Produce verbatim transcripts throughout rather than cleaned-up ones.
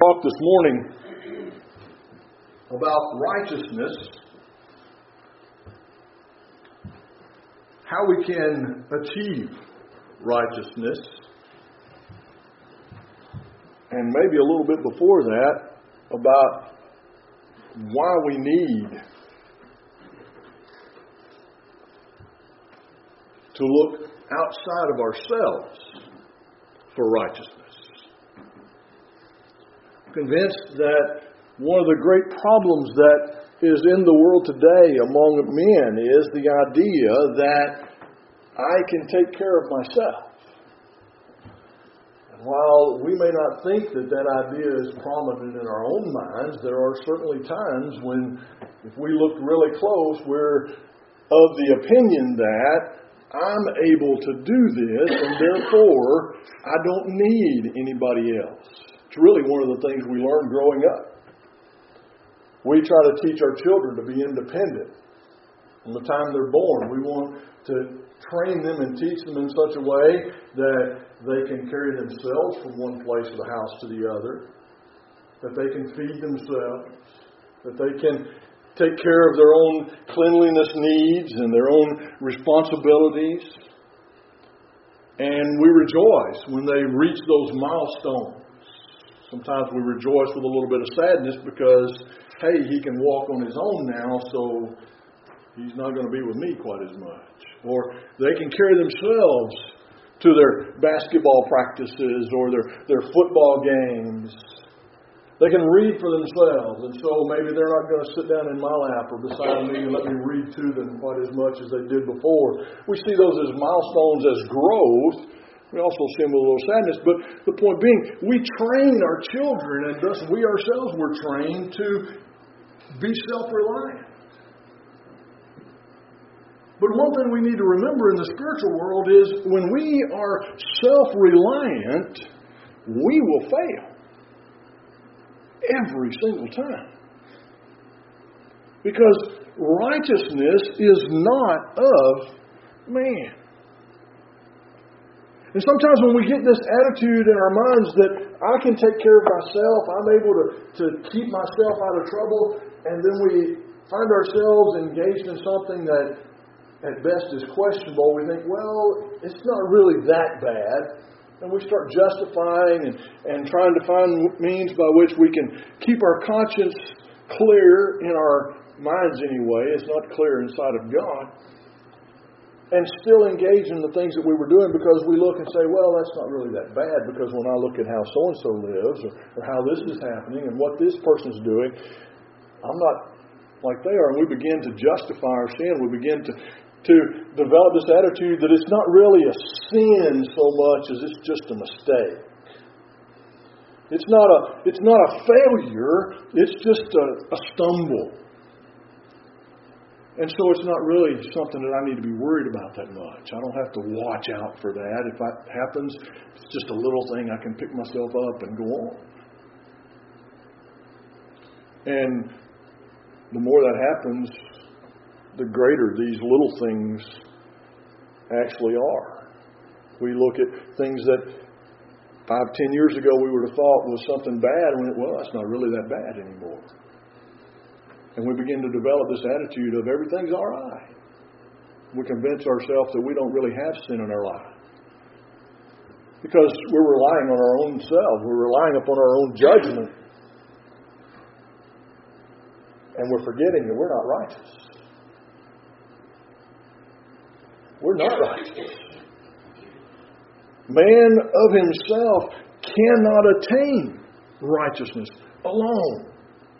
talk this morning about righteousness, how we can achieve righteousness, and maybe a little bit before that about why we need to look outside of ourselves for righteousness. I'm convinced that one of the great problems that is in the world today among men is the idea that I can take care of myself. And while we may not think that that idea is prominent in our own minds, there are certainly times when, if we look really close, we're of the opinion that I'm able to do this, and therefore I don't need anybody else. It's really one of the things we learn growing up. We try to teach our children to be independent from the time they're born. We want to train them and teach them in such a way that they can carry themselves from one place of the house to the other, that they can feed themselves, that they can take care of their own cleanliness needs and their own responsibilities. And we rejoice when they reach those milestones. Sometimes we rejoice with a little bit of sadness because, hey, he can walk on his own now, so he's not going to be with me quite as much. Or they can carry themselves to their basketball practices or their, their football games. They can read for themselves, and so maybe they're not going to sit down in my lap or beside me and let me read to them quite as much as they did before. We see those as milestones, as growth. We also see them with a little sadness. But the point being, we train our children, and thus we ourselves were trained to be self-reliant. But one thing we need to remember in the spiritual world is when we are self-reliant, we will fail. Every single time. Because righteousness is not of man. And sometimes when we get this attitude in our minds that I can take care of myself, I'm able to, to keep myself out of trouble, and then we find ourselves engaged in something that at best is questionable, we think, well, it's not really that bad. And we start justifying and, and trying to find means by which we can keep our conscience clear in our minds anyway. It's not clear inside of God. And still engage in the things that we were doing because we look and say, well, that's not really that bad because when I look at how so-and-so lives or, or how this is happening and what this person's doing, I'm not like they are. And we begin to justify our sin. We begin to to develop this attitude that it's not really a sin so much as it's just a mistake. It's not a, it's not a failure, it's just a, a stumble. And so it's not really something that I need to be worried about that much. I don't have to watch out for that. If that happens, it's just a little thing I can pick myself up and go on. And the more that happens, the greater these little things actually are. We look at things that five, ten years ago we would have thought was something bad, and well, that's not really that bad anymore. And we begin to develop this attitude of everything's all right. We convince ourselves that we don't really have sin in our life. Because we're relying on our own self. We're relying upon our own judgment. And we're forgetting that we're not righteous. We're not righteous. Man of himself cannot attain righteousness alone.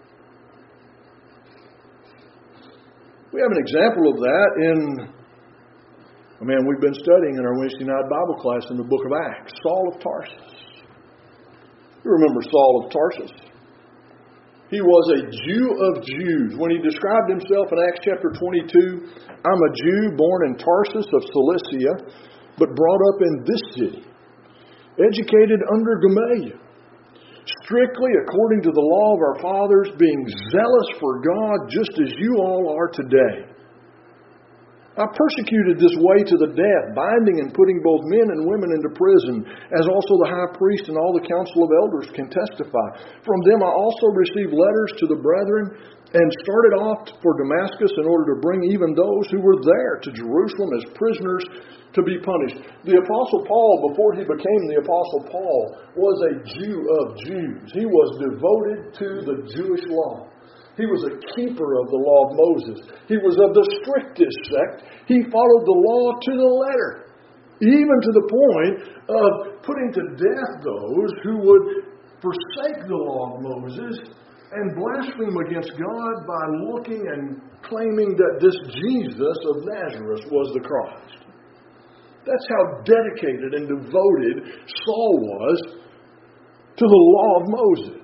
We have an example of that in, I mean, we've been studying in our Wednesday night Bible class in the book of Acts, Saul of Tarsus. You remember Saul of Tarsus? He was a Jew of Jews. When he described himself in Acts chapter twenty-two, I'm a Jew born in Tarsus of Cilicia, but brought up in this city, educated under Gamaliel, strictly according to the law of our fathers, being zealous for God just as you all are today. I persecuted this way to the death, binding and putting both men and women into prison, as also the high priest and all the council of elders can testify. From them I also received letters to the brethren, and started off for Damascus in order to bring even those who were there to Jerusalem as prisoners to be punished. The Apostle Paul, before he became the Apostle Paul, was a Jew of Jews. He was devoted to the Jewish law. He was a keeper of the law of Moses. He was of the strictest sect. He followed the law to the letter, even to the point of putting to death those who would forsake the law of Moses and blaspheme against God by looking and claiming that this Jesus of Nazareth was the Christ. That's how dedicated and devoted Saul was to the law of Moses.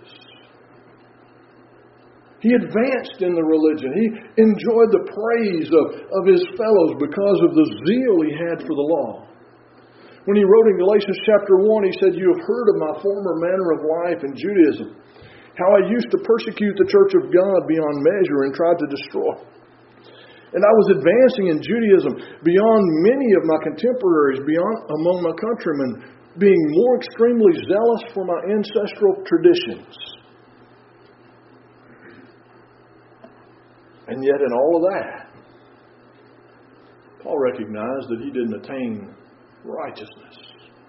He advanced in the religion. He enjoyed the praise of, of his fellows because of the zeal he had for the law. When he wrote in Galatians chapter one, he said, "You have heard of my former manner of life in Judaism, how I used to persecute the church of God beyond measure and tried to destroy. And I was advancing in Judaism beyond many of my contemporaries, beyond among my countrymen, being more extremely zealous for my ancestral traditions." And yet in all of that, Paul recognized that he didn't attain righteousness.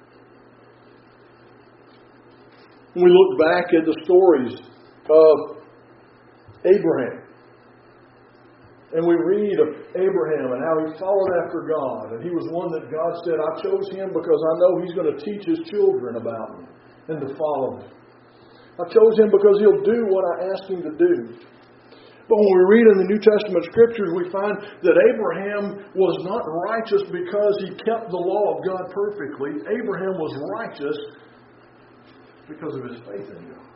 When we look back at the stories of Abraham, and we read of Abraham and how he followed after God, and he was one that God said, "I chose him because I know he's going to teach his children about me and to follow me. I chose him because he'll do what I asked him to do." But when we read in the New Testament Scriptures, we find that Abraham was not righteous because he kept the law of God perfectly. Abraham was righteous because of his faith in God.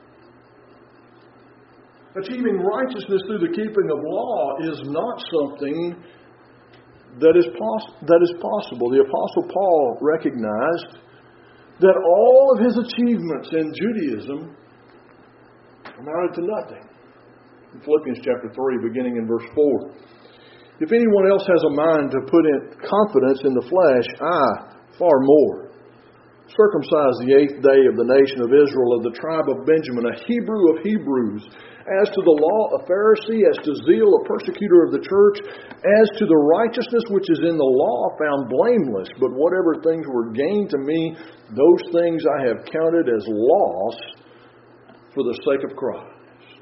Achieving righteousness through the keeping of law is not something that is, poss- that is possible. The Apostle Paul recognized that all of his achievements in Judaism amounted to nothing. In Philippians chapter three, beginning in verse four. "If anyone else has a mind to put in confidence in the flesh, I, far more, circumcised the eighth day of the nation of Israel, of the tribe of Benjamin, a Hebrew of Hebrews, as to the law, a Pharisee, as to zeal, a persecutor of the church, as to the righteousness which is in the law, found blameless. But whatever things were gained to me, those things I have counted as loss for the sake of Christ."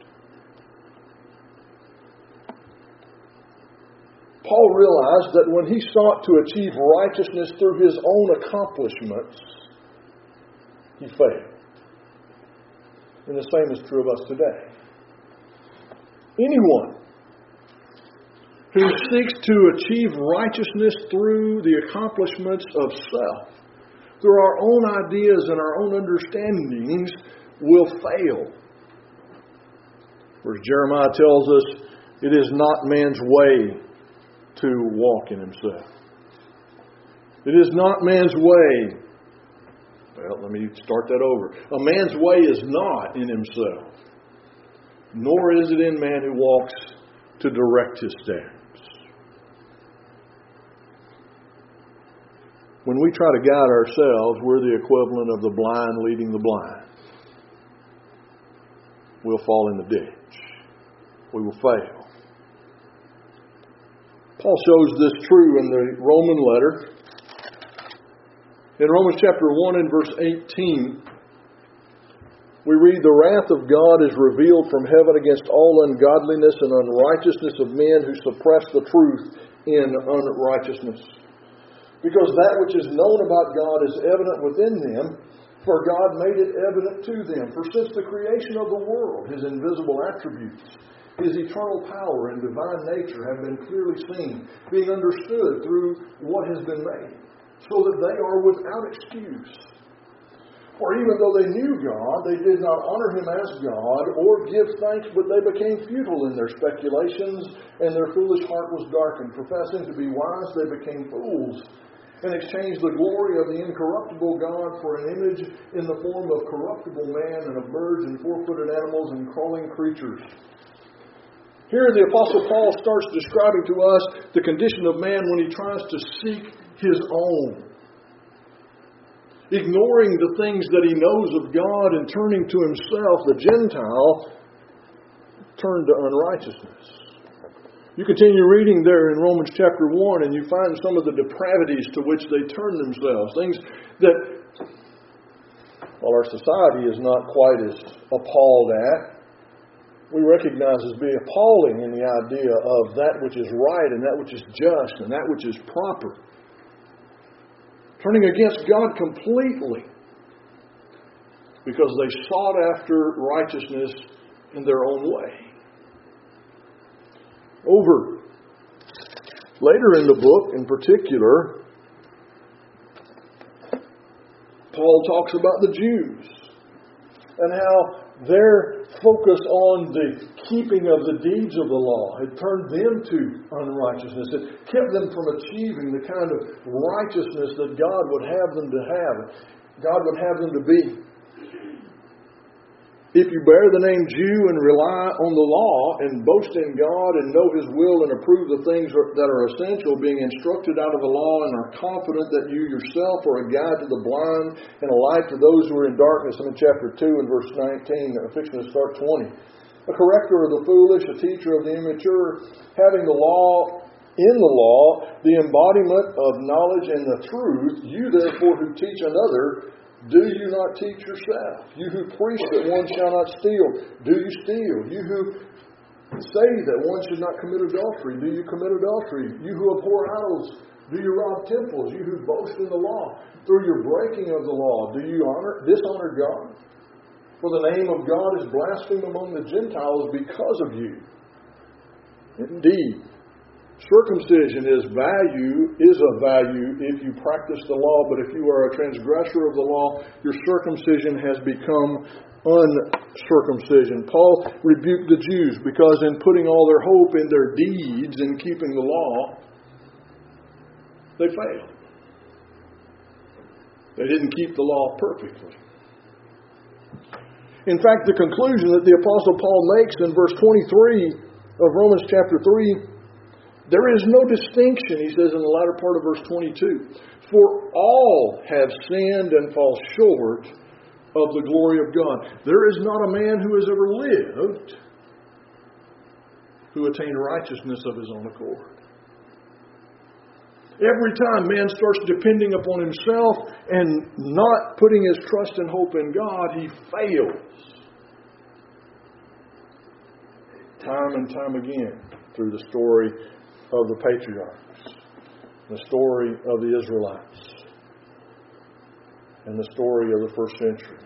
Paul realized that when he sought to achieve righteousness through his own accomplishments, he failed. And the same is true of us today. Anyone who seeks to achieve righteousness through the accomplishments of self, through our own ideas and our own understandings, will fail. Whereas Jeremiah tells us, "It is not man's way to walk in himself." It is not man's way. Well, let me start that over. A man's way is not in himself, nor is it in man who walks to direct his steps. When we try to guide ourselves, we're the equivalent of the blind leading the blind. We'll fall in the ditch. We will fail. Paul shows this true in the Roman letter. In Romans chapter one and verse eighteen, we read, "The wrath of God is revealed from heaven against all ungodliness and unrighteousness of men who suppress the truth in unrighteousness. Because that which is known about God is evident within them, for God made it evident to them. For since the creation of the world, His invisible attributes, His eternal power and divine nature have been clearly seen, being understood through what has been made, so that they are without excuse. For even though they knew God, they did not honor Him as God or give thanks, but they became futile in their speculations, and their foolish heart was darkened. Professing to be wise, they became fools, and exchanged the glory of the incorruptible God for an image in the form of corruptible man, and of birds, and four-footed animals, and crawling creatures. Here the Apostle Paul starts describing to us the condition of man when he tries to seek his own. Ignoring the things that he knows of God and turning to himself, the Gentile turned to unrighteousness. You continue reading there in Romans chapter one and you find some of the depravities to which they turn themselves. Things that, while our society is not quite as appalled at, we recognize as being appalling in the idea of that which is right and that which is just and that which is proper. Turning against God completely because they sought after righteousness in their own way. Over later in the book, in particular, Paul talks about the Jews and how their focus on the keeping of the deeds of the law had turned them to unrighteousness. It kept them from achieving the kind of righteousness that God would have them to have, God would have them to be. If you bear the name Jew and rely on the law and boast in God and know His will and approve the things that are essential, being instructed out of the law and are confident that you yourself are a guide to the blind and a light to those who are in darkness. I'm in chapter two and verse nineteen, I'm fixing to start twenty. A corrector of the foolish, a teacher of the immature, having the law in the law, the embodiment of knowledge and the truth, you therefore who teach another, do you not teach yourself? You who preach that one shall not steal, do you steal? You who say that one should not commit adultery, do you commit adultery? You who abhor idols, do you rob temples? You who boast in the law, through your breaking of the law, do you honor dishonor God? For the name of God is blasphemed among the Gentiles because of you. Indeed, circumcision is value, is of value if you practice the law, but if you are a transgressor of the law, your circumcision has become uncircumcision. Paul rebuked the Jews because in putting all their hope in their deeds and keeping the law, they failed. They didn't keep the law perfectly. In fact, the conclusion that the Apostle Paul makes in verse twenty-three of Romans chapter three, there is no distinction, he says in the latter part of verse twenty-two. For all have sinned and fall short of the glory of God. There is not a man who has ever lived who attained righteousness of his own accord. Every time man starts depending upon himself and not putting his trust and hope in God, he fails. Time and time again through the story of the patriarchs, the story of the Israelites, and the story of the first century,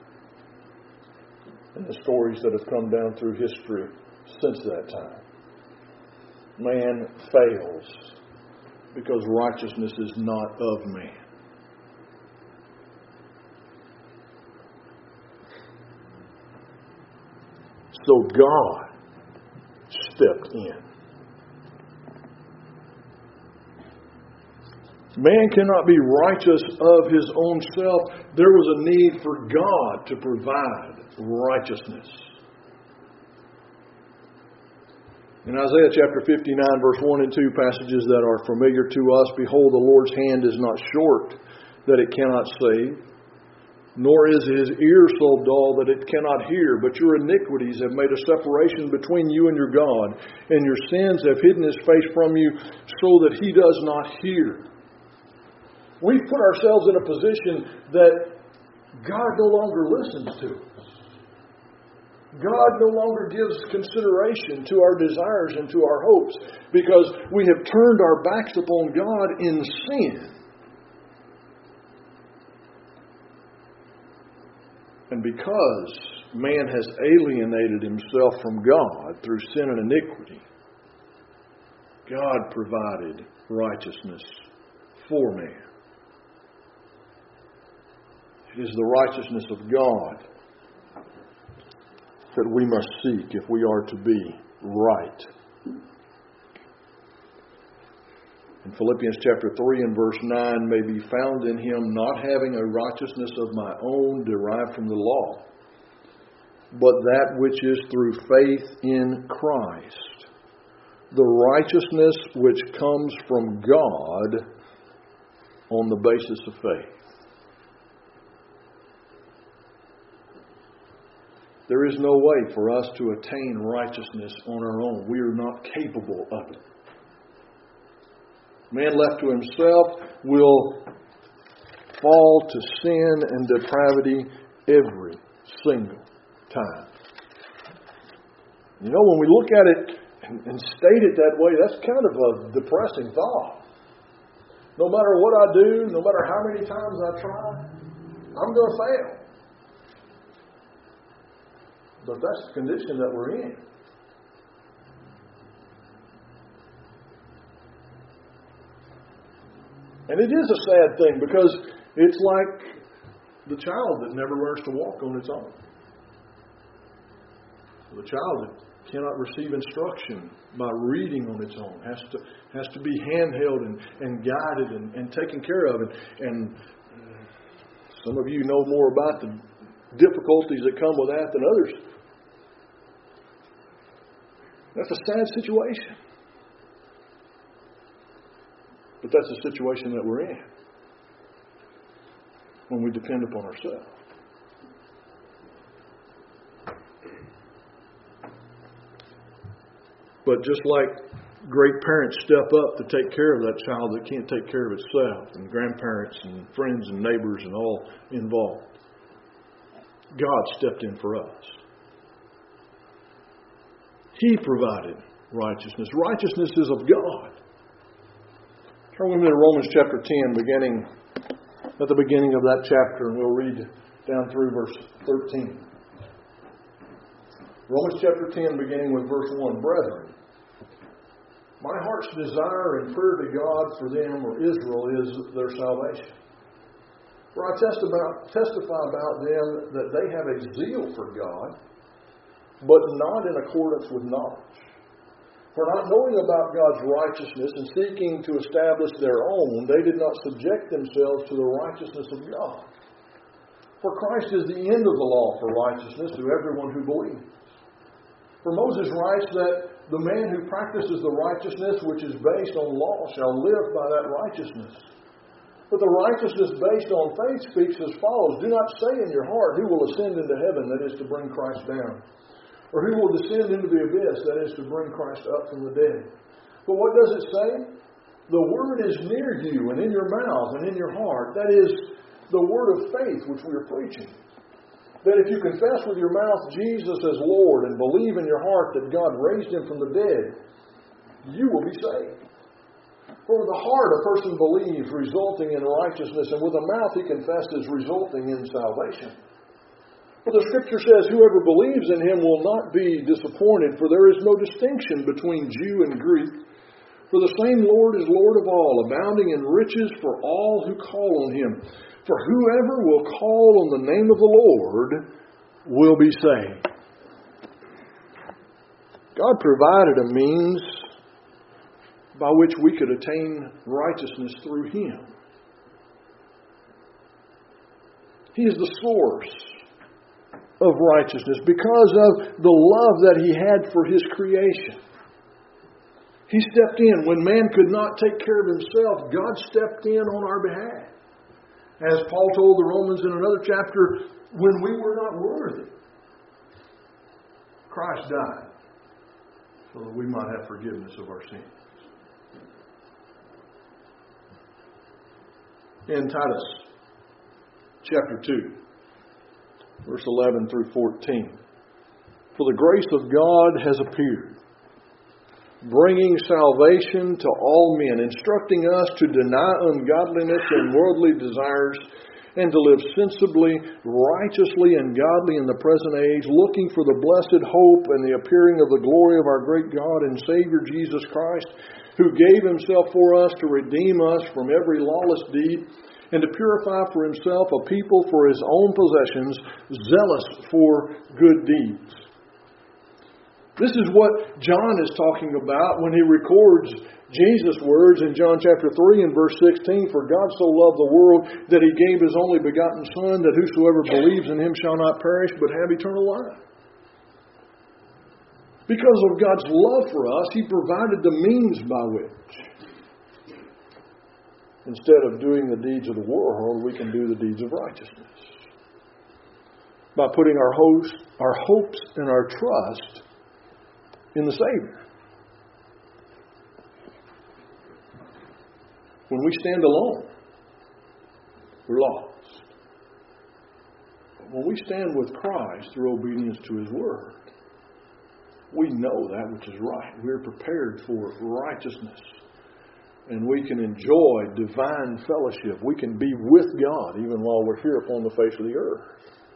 and the stories that have come down through history since that time. Man fails because righteousness is not of man. So God stepped in. Man cannot be righteous of his own self. There was a need for God to provide righteousness. In Isaiah chapter fifty-nine, verse one and two, passages that are familiar to us, behold, the Lord's hand is not short, that it cannot save, nor is his ear so dull that it cannot hear. But your iniquities have made a separation between you and your God, and your sins have hidden his face from you, so that he does not hear. We've put ourselves in a position that God no longer listens to us. God no longer gives consideration to our desires and to our hopes because we have turned our backs upon God in sin. And because man has alienated himself from God through sin and iniquity, God provided righteousness for man. It is the righteousness of God that we must seek if we are to be right. In Philippians chapter three and verse nine, may be found in him, not having a righteousness of my own derived from the law, but that which is through faith in Christ, the righteousness which comes from God on the basis of faith. There is no way for us to attain righteousness on our own. We are not capable of it. Man left to himself will fall to sin and depravity every single time. You know, when we look at it and, and state it that way, that's kind of a depressing thought. No matter what I do, no matter how many times I try, I'm going to fail. But that's the condition that we're in. And it is a sad thing because it's like the child that never learns to walk on its own. The child that cannot receive instruction by reading on its own has to has to be handheld and, and guided and, and taken care of. And, and some of you know more about the difficulties that come with that than others. That's a sad situation. But that's the situation that we're in when we depend upon ourselves. But just like great parents step up to take care of that child that can't take care of itself, and grandparents and friends and neighbors and all involved, God stepped in for us. He provided righteousness. Righteousness is of God. Turn with me to Romans chapter ten, beginning at the beginning of that chapter, and we'll read down through verse thirteen. Romans chapter ten, beginning with verse one. Brethren, my heart's desire and prayer to God for them, or Israel, is their salvation. For I test about, testify about them that they have a zeal for God, but not in accordance with knowledge. For not knowing about God's righteousness and seeking to establish their own, they did not subject themselves to the righteousness of God. For Christ is the end of the law for righteousness to everyone who believes. For Moses writes that the man who practices the righteousness which is based on law shall live by that righteousness. But the righteousness based on faith speaks as follows. Do not say in your heart, who will ascend into heaven, that is to bring Christ down. Or who will descend into the abyss, that is to bring Christ up from the dead. But what does it say? The word is near you and in your mouth and in your heart. That is the word of faith which we are preaching. That if you confess with your mouth Jesus as Lord and believe in your heart that God raised Him from the dead, you will be saved. For with the heart a person believes, resulting in righteousness, and with the mouth he confesses, resulting in salvation. For the Scripture says, whoever believes in Him will not be disappointed, for there is no distinction between Jew and Greek. For the same Lord is Lord of all, abounding in riches for all who call on Him. For whoever will call on the name of the Lord will be saved. God provided a means by which we could attain righteousness through Him. He is the source of righteousness because of the love that He had for His creation. He stepped in. When man could not take care of himself, God stepped in on our behalf. As Paul told the Romans in another chapter, when we were not worthy, Christ died so that we might have forgiveness of our sins. In Titus chapter two, verse eleven through fourteen. For the grace of God has appeared, bringing salvation to all men, instructing us to deny ungodliness and worldly desires, and to live sensibly, righteously, and godly in the present age, looking for the blessed hope and the appearing of the glory of our great God and Savior Jesus Christ, who gave Himself for us to redeem us from every lawless deed, and to purify for Himself a people for His own possessions, zealous for good deeds. This is what John is talking about when he records Jesus' words in John chapter three and verse sixteen. For God so loved the world that He gave His only begotten Son, that whosoever believes in Him shall not perish but have eternal life. Because of God's love for us, He provided the means by which, instead of doing the deeds of the world, we can do the deeds of righteousness. By putting our hopes, our hopes and our trust in the Savior. When we stand alone, we're lost. But when we stand with Christ through obedience to His Word, we know that which is right. We're prepared for righteousness. And we can enjoy divine fellowship. We can be with God even while we're here upon the face of the earth.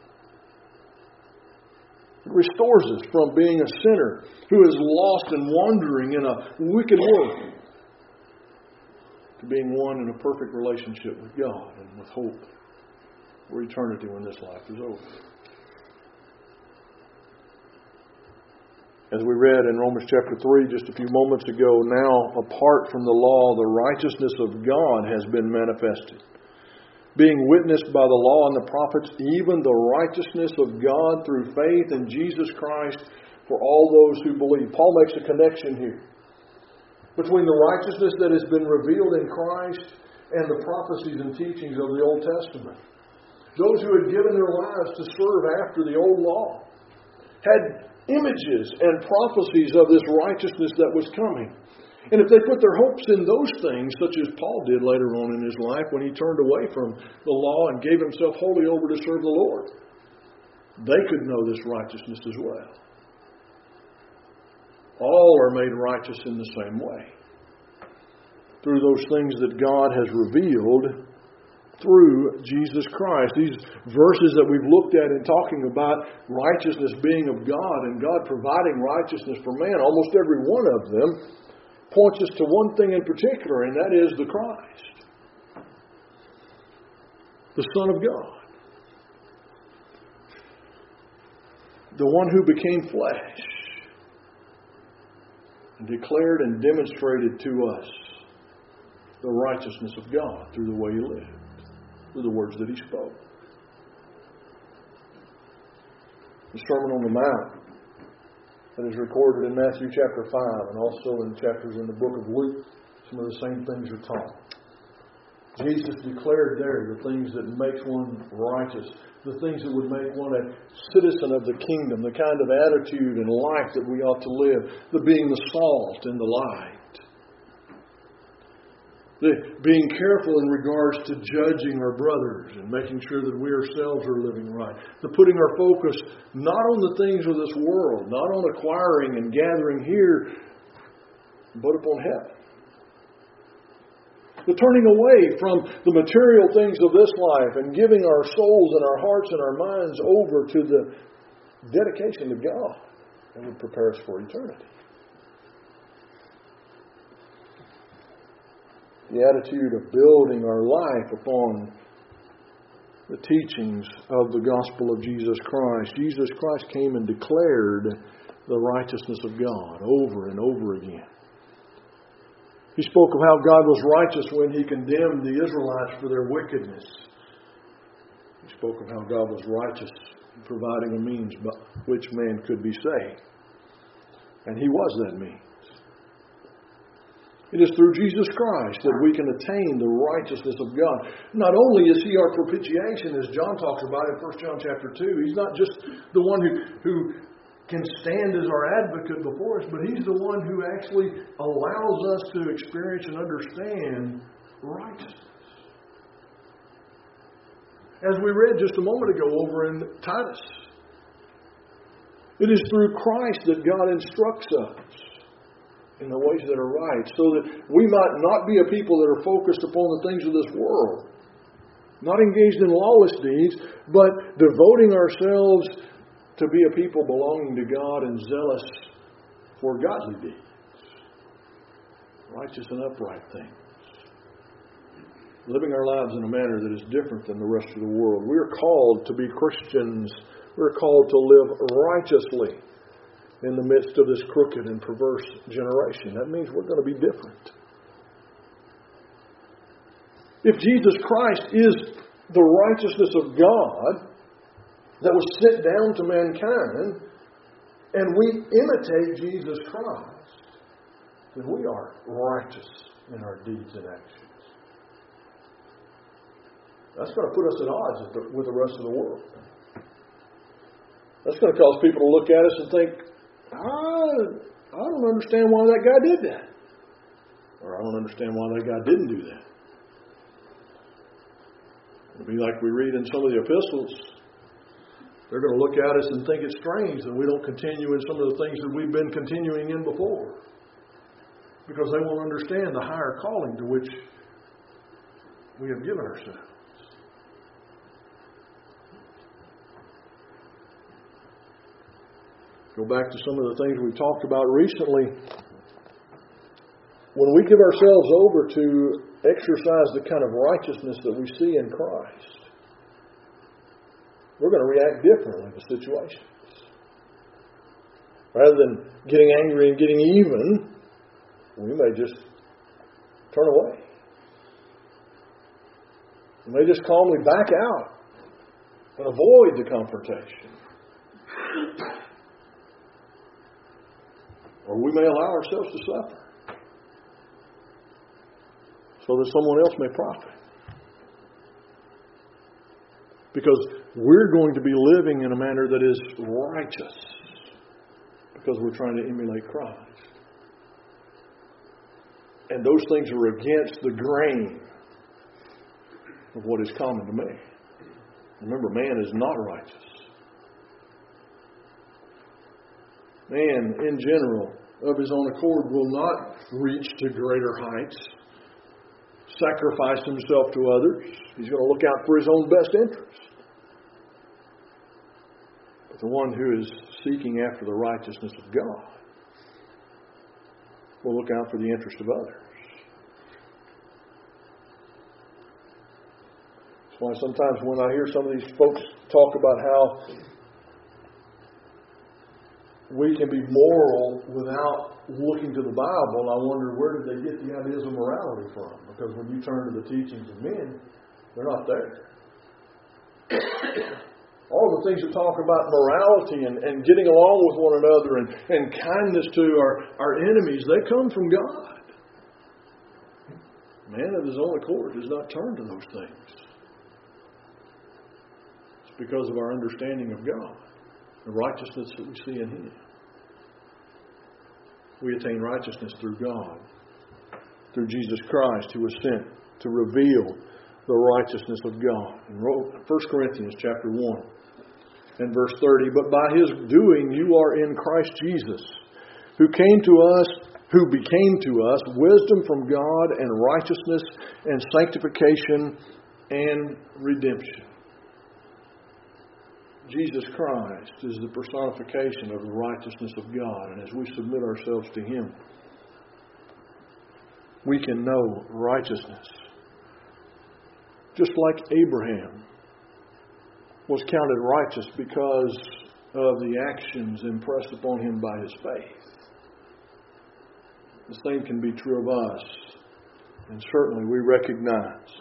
It restores us from being a sinner who is lost and wandering in a wicked world to being one in a perfect relationship with God and with hope for eternity when this life is over. As we read in Romans chapter three just a few moments ago, now apart from the law, the righteousness of God has been manifested, being witnessed by the law and the prophets, even the righteousness of God through faith in Jesus Christ for all those who believe. Paul makes a connection here between the righteousness that has been revealed in Christ and the prophecies and teachings of the Old Testament. Those who had given their lives to serve after the old law had images and prophecies of this righteousness that was coming. And if they put their hopes in those things, such as Paul did later on in his life when he turned away from the law and gave himself wholly over to serve the Lord, they could know this righteousness as well. All are made righteous in the same way, through those things that God has revealed through Jesus Christ. These verses that we've looked at in talking about righteousness being of God and God providing righteousness for man, almost every one of them points us to one thing in particular, and that is the Christ, the Son of God, the one who became flesh and declared and demonstrated to us the righteousness of God through the way He lived, through the words that He spoke. The Sermon on the Mount that is recorded in Matthew chapter five and also in chapters in the book of Luke, some of the same things are taught. Jesus declared there the things that makes one righteous, the things that would make one a citizen of the kingdom, the kind of attitude and life that we ought to live, the being the salt and the light. The being careful in regards to judging our brothers and making sure that we ourselves are living right. The putting our focus not on the things of this world, not on acquiring and gathering here, but upon heaven. The turning away from the material things of this life and giving our souls and our hearts and our minds over to the dedication to God that would prepare us for eternity. The attitude of building our life upon the teachings of the gospel of Jesus Christ. Jesus Christ came and declared the righteousness of God over and over again. He spoke of how God was righteous when He condemned the Israelites for their wickedness. He spoke of how God was righteous in providing a means by which man could be saved. And He was that means. It is through Jesus Christ that we can attain the righteousness of God. Not only is He our propitiation, as John talks about in First John chapter two, He's not just the one who, who can stand as our advocate before us, but He's the one who actually allows us to experience and understand righteousness. As we read just a moment ago over in Titus, it is through Christ that God instructs us in the ways that are right, so that we might not be a people that are focused upon the things of this world, not engaged in lawless deeds, but devoting ourselves to be a people belonging to God and zealous for godly deeds, righteous and upright things, living our lives in a manner that is different than the rest of the world. We are called to be Christians. We're called to live righteously in the midst of this crooked and perverse generation. That means we're going to be different. If Jesus Christ is the righteousness of God that was sent down to mankind, and we imitate Jesus Christ, then we are righteous in our deeds and actions. That's going to put us at odds with the rest of the world. That's going to cause people to look at us and think, I, I don't understand why that guy did that. Or I don't understand why that guy didn't do that. It'll be like we read in some of the epistles. They're going to look at us and think it's strange that we don't continue in some of the things that we've been continuing in before. Because they won't understand the higher calling to which we have given ourselves. Go back to some of the things we've talked about recently. When we give ourselves over to exercise the kind of righteousness that we see in Christ, we're going to react differently to situations. Rather than getting angry and getting even, we may just turn away. We may just calmly back out and avoid the confrontation. Or we may allow ourselves to suffer so that someone else may profit. Because we're going to be living in a manner that is righteous because we're trying to emulate Christ. And those things are against the grain of what is common to me. Remember, man is not righteous. Man, in general, of his own accord, will not reach to greater heights, sacrifice himself to others. He's going to look out for his own best interest. But the one who is seeking after the righteousness of God will look out for the interest of others. That's why sometimes when I hear some of these folks talk about how we can be moral without looking to the Bible, I wonder where did they get the ideas of morality from? Because when you turn to the teachings of men, they're not there. All the things that talk about morality and, and getting along with one another and, and kindness to our, our enemies, they come from God. Man of his own accord does not turn to those things. It's because of our understanding of God. The righteousness that we see in Him. We attain righteousness through God, through Jesus Christ, who was sent to reveal the righteousness of God. In First Corinthians chapter one and verse thirty, but by His doing you are in Christ Jesus, who came to us, who became to us wisdom from God and righteousness and sanctification and redemption. Jesus Christ is the personification of the righteousness of God. And as we submit ourselves to Him, we can know righteousness. Just like Abraham was counted righteous because of the actions impressed upon him by his faith. The same can be true of us. And certainly we recognize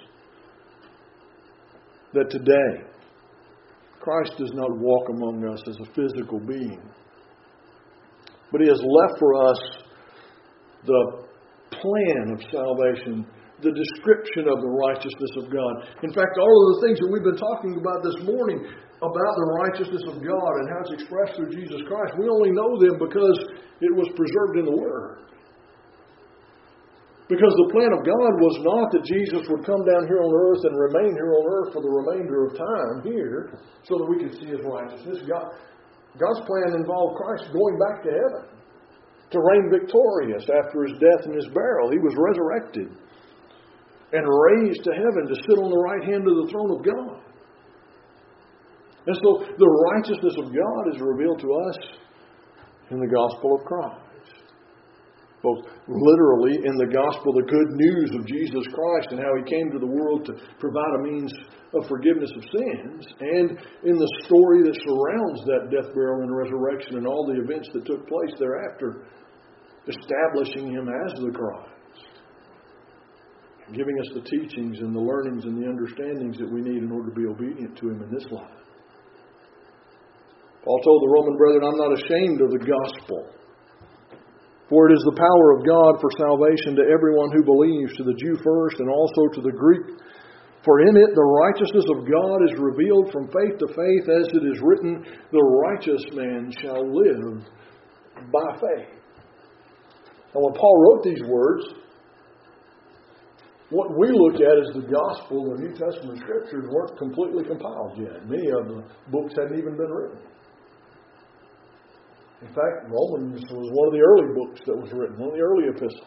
that today, Christ does not walk among us as a physical being. But He has left for us the plan of salvation, the description of the righteousness of God. In fact, all of the things that we've been talking about this morning about the righteousness of God and how it's expressed through Jesus Christ, we only know them because it was preserved in the Word. Because the plan of God was not that Jesus would come down here on earth and remain here on earth for the remainder of time here so that we could see His righteousness. God, God's plan involved Christ going back to heaven to reign victorious after His death and His burial. He was resurrected and raised to heaven to sit on the right hand of the throne of God. And so the righteousness of God is revealed to us in the gospel of Christ. Both literally in the gospel, the good news of Jesus Christ and how He came to the world to provide a means of forgiveness of sins, and in the story that surrounds that death, burial, and resurrection and all the events that took place thereafter, establishing Him as the Christ, giving us the teachings and the learnings and the understandings that we need in order to be obedient to Him in this life. Paul told the Roman brethren, I'm not ashamed of the gospel. For it is the power of God for salvation to everyone who believes, to the Jew first and also to the Greek. For in it the righteousness of God is revealed from faith to faith, as it is written, the righteous man shall live by faith. And when Paul wrote these words, what we look at as the gospel, the New Testament scriptures, weren't completely compiled yet. Many of the books hadn't even been written. In fact, Romans was one of the early books that was written, one of the early epistles.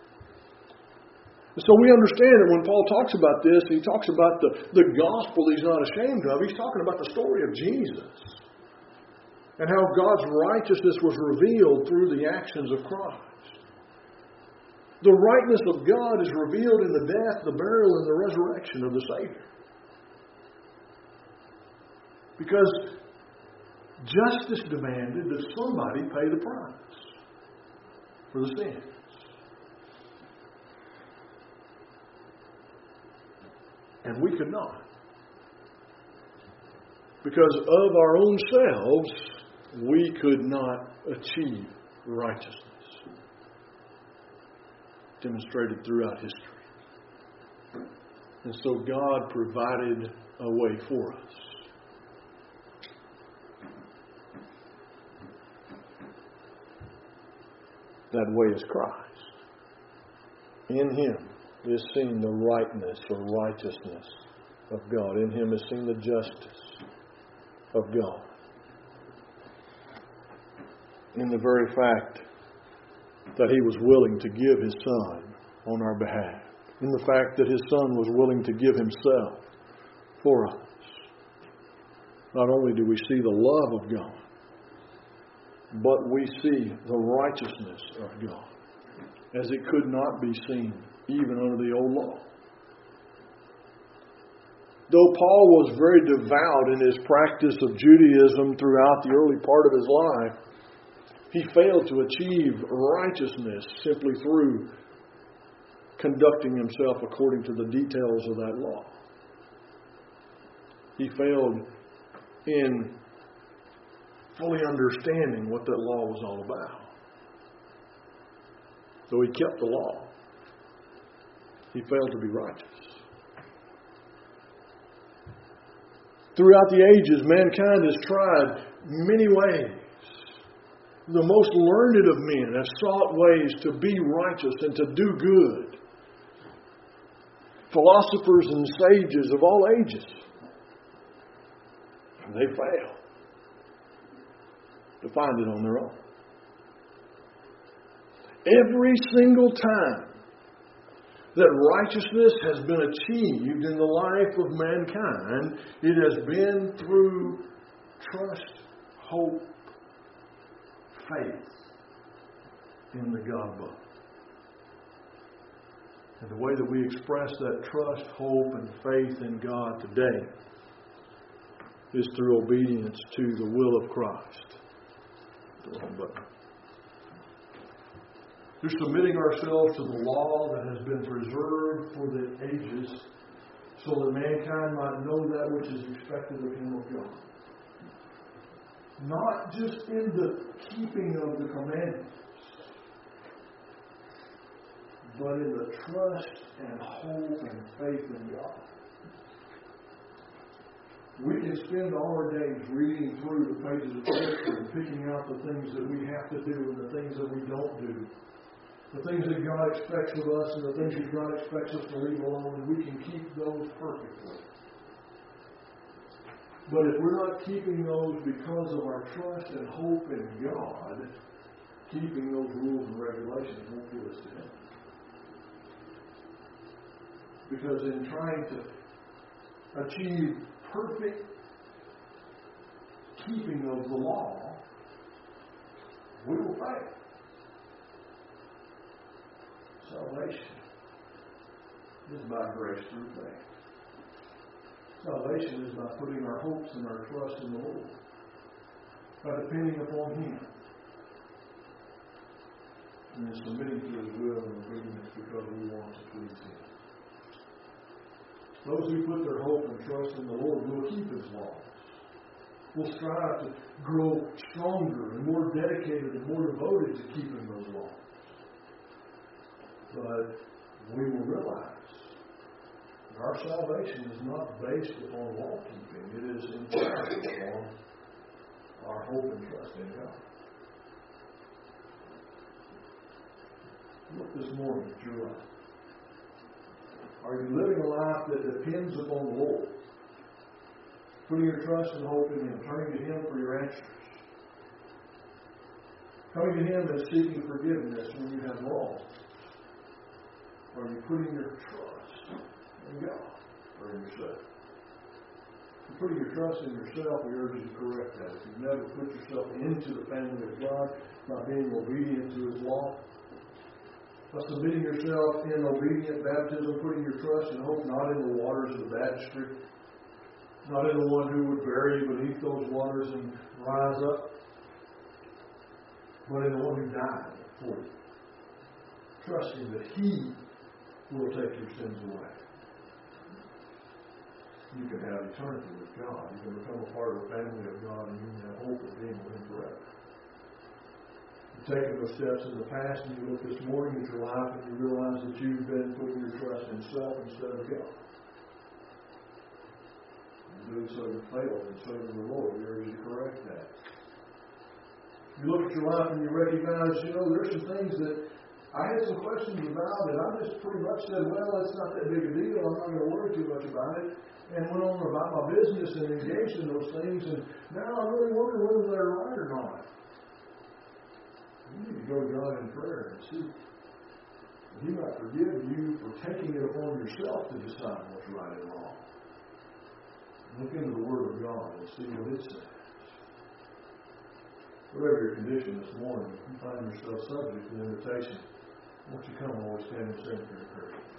So we understand that when Paul talks about this, he talks about the, the gospel he's not ashamed of. He's talking about the story of Jesus and how God's righteousness was revealed through the actions of Christ. The rightness of God is revealed in the death, the burial, and the resurrection of the Savior. Because justice demanded that somebody pay the price for the sins. And we could not. Because of our own selves, we could not achieve righteousness. Demonstrated throughout history. And so God provided a way for us. That way is Christ. In Him is seen the rightness or righteousness of God. In Him is seen the justice of God. In the very fact that He was willing to give His Son on our behalf. In the fact that His Son was willing to give Himself for us. Not only do we see the love of God, but we see the righteousness of God as it could not be seen even under the old law. Though Paul was very devout in his practice of Judaism throughout the early part of his life, he failed to achieve righteousness simply through conducting himself according to the details of that law. He failed in fully understanding what that law was all about. Though he kept the law, he failed to be righteous. Throughout the ages, mankind has tried many ways. The most learned of men have sought ways to be righteous and to do good. Philosophers and sages of all ages. And they fail to find it on their own. Every single time that righteousness has been achieved in the life of mankind, it has been through trust, hope, faith in the God book. And the way that we express that trust, hope, and faith in God today is through obedience to the will of Christ. The wrong button. Through submitting ourselves to the law that has been preserved for the ages so that mankind might know that which is expected of him of God. Not just in the keeping of the commandments, but in the trust and hope and faith in God. We can spend all our days reading through the pages of Scripture and picking out the things that we have to do and the things that we don't do. The things that God expects of us and the things that God expects us to leave alone, and we can keep those perfectly. But if we're not keeping those because of our trust and hope in God, keeping those rules and regulations won't get us to heaven. Because in trying to achieve perfect keeping of the law, we will fail. Salvation is by grace through faith. Salvation is by putting our hopes and our trust in the Lord, by depending upon Him, and then submitting to His will and obedience because we want to please Him. Those who put their hope and trust in the Lord will keep His laws. will strive to grow stronger and more dedicated and more devoted to keeping those laws. But we will realize that our salvation is not based upon law keeping. It is entirely upon our hope and trust in God. Look this morning at your life. Are you living a life that depends upon the Lord? Putting your trust and hope in Him, turning to Him for your answers. Coming to Him and seeking forgiveness when you have wrong. Are you putting your trust in God or in yourself? If you're putting your trust in yourself, we urge you to correct that. If you've never put yourself into the family of God by being obedient to His law, by submitting yourself in obedient baptism, putting your trust and hope not in the waters of the baptistry, not in the one who would bury you beneath those waters and rise up, but in the one who died for you. Trusting that He will take your sins away. You can have eternity with God. You can become a part of the family of God, and you can have hope of being with Him forever. You've taken those steps in the past, and you look this morning at your life, and you realize that you've been putting your trust in self instead of God. Doing so you failed in serving the Lord. We urge you to correct that. You look at your life and you recognize, you know, there's some things that I had some questions about, and I just pretty much said, well, it's not that big a deal. I'm not going to worry too much about it. And went on about my business and engaged in those things, and now I really wonder whether they're right or not. You need to go to God in prayer and see that He might forgive you for taking it upon yourself to decide what's right and wrong. Look into the Word of God and see what it says. Whatever your condition this morning, if you find yourself subject to invitation, won't you come and always stand and sing for your prayer?